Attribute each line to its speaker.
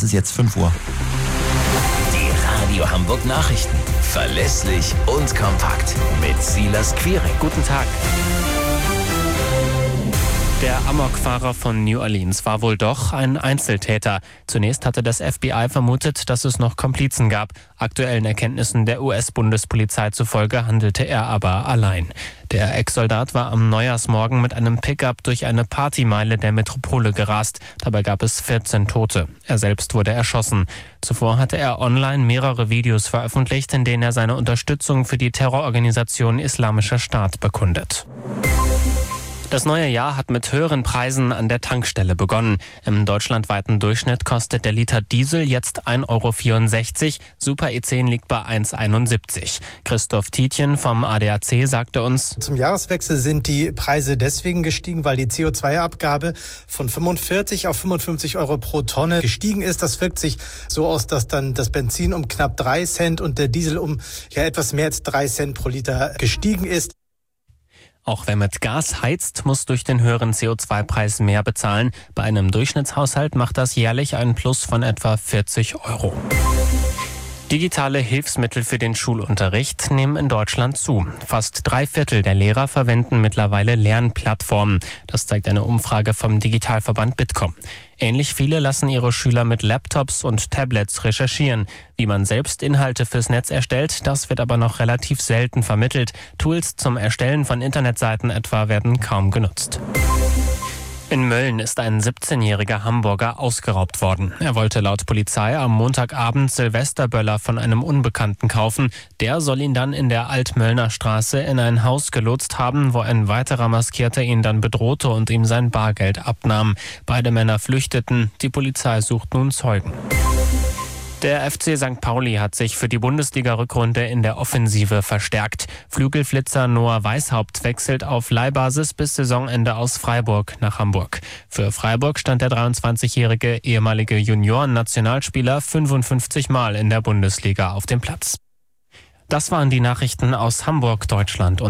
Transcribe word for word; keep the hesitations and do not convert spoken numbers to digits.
Speaker 1: Es ist jetzt fünf Uhr.
Speaker 2: Die Radio Hamburg Nachrichten. Verlässlich und kompakt. Mit Silas Quiring.
Speaker 3: Guten Tag. Der Amokfahrer von New Orleans war wohl doch ein Einzeltäter. Zunächst hatte das F B I vermutet, dass es noch Komplizen gab. Aktuellen Erkenntnissen der U S-Bundespolizei zufolge handelte er aber allein. Der Ex-Soldat war am Neujahrsmorgen mit einem Pickup durch eine Partymeile der Metropole gerast. Dabei gab es vierzehn Tote. Er selbst wurde erschossen. Zuvor hatte er online mehrere Videos veröffentlicht, in denen er seine Unterstützung für die Terrororganisation Islamischer Staat bekundet. Das neue Jahr hat mit höheren Preisen an der Tankstelle begonnen. Im deutschlandweiten Durchschnitt kostet der Liter Diesel jetzt ein Euro vierundsechzig, Super E zehn liegt bei eins Euro einundsiebzig. Christoph Tietjen vom A D A C sagte uns:
Speaker 4: Zum Jahreswechsel sind die Preise deswegen gestiegen, weil die C O zwei Abgabe von fünfundvierzig auf fünfundfünfzig Euro pro Tonne gestiegen ist. Das wirkt sich so aus, dass dann das Benzin um knapp drei Cent und der Diesel um ja etwas mehr als drei Cent pro Liter gestiegen ist.
Speaker 3: Auch wer mit Gas heizt, muss durch den höheren C O zwei Preis mehr bezahlen. Bei einem Durchschnittshaushalt macht das jährlich einen Plus von etwa vierzig Euro. Digitale Hilfsmittel für den Schulunterricht nehmen in Deutschland zu. Fast drei Viertel der Lehrer verwenden mittlerweile Lernplattformen. Das zeigt eine Umfrage vom Digitalverband Bitkom. Ähnlich viele lassen ihre Schüler mit Laptops und Tablets recherchieren. Wie man selbst Inhalte fürs Netz erstellt, das wird aber noch relativ selten vermittelt. Tools zum Erstellen von Internetseiten etwa werden kaum genutzt. In Mölln ist ein siebzehnjähriger Hamburger ausgeraubt worden. Er wollte laut Polizei am Montagabend Silvesterböller von einem Unbekannten kaufen. Der soll ihn dann in der Altmöllner Straße in ein Haus gelotst haben, wo ein weiterer Maskierter ihn dann bedrohte und ihm sein Bargeld abnahm. Beide Männer flüchteten. Die Polizei sucht nun Zeugen. Der F C Sankt Pauli hat sich für die Bundesliga-Rückrunde in der Offensive verstärkt. Flügelflitzer Noah Weishaupt wechselt auf Leihbasis bis Saisonende aus Freiburg nach Hamburg. Für Freiburg stand der dreiundzwanzigjährige ehemalige Junioren-Nationalspieler fünfundfünfzig Mal in der Bundesliga auf dem Platz. Das waren die Nachrichten aus Hamburg, Deutschland und